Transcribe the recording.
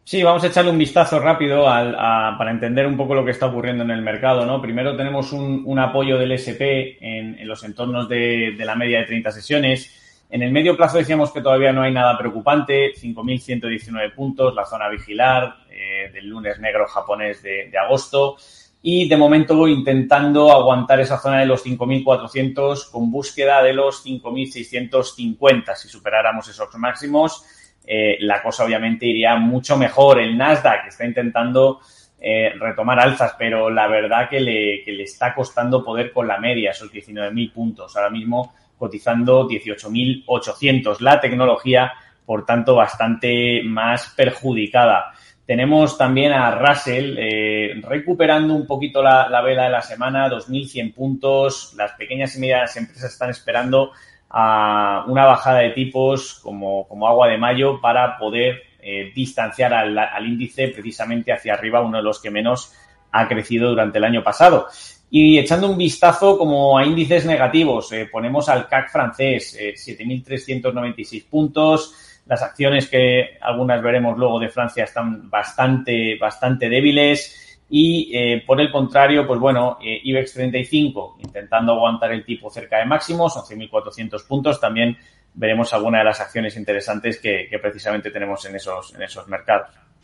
Sí, vamos a echarle un vistazo rápido para entender un poco lo que está ocurriendo en el mercado, ¿no? Primero tenemos un apoyo del S&P en los entornos de la media de 30 sesiones. En el medio plazo decíamos que todavía no hay nada preocupante, 5.119 puntos, la zona a vigilar del lunes negro japonés de agosto. Y de momento intentando aguantar esa zona de los 5.400 con búsqueda de los 5.650. Si superáramos esos máximos, la cosa obviamente iría mucho mejor. El Nasdaq está intentando retomar alzas, pero la verdad que le está costando poder con la media, esos 19.000 puntos. Ahora mismo cotizando 18.800. La tecnología, por tanto, bastante más perjudicada. Tenemos también a Russell recuperando un poquito la vela de la semana, 2.100 puntos. Las pequeñas y medianas empresas están esperando a una bajada de tipos como agua de mayo para poder distanciar al índice precisamente hacia arriba, uno de los que menos ha crecido durante el año pasado. Y echando un vistazo como a índices negativos, ponemos al CAC francés, 7.396 puntos. Las acciones que algunas veremos luego de Francia están bastante débiles. Y por el contrario, pues bueno, IBEX 35 intentando aguantar el tipo cerca de máximos, 11.400 puntos. También veremos alguna de las acciones interesantes que precisamente tenemos en esos mercados.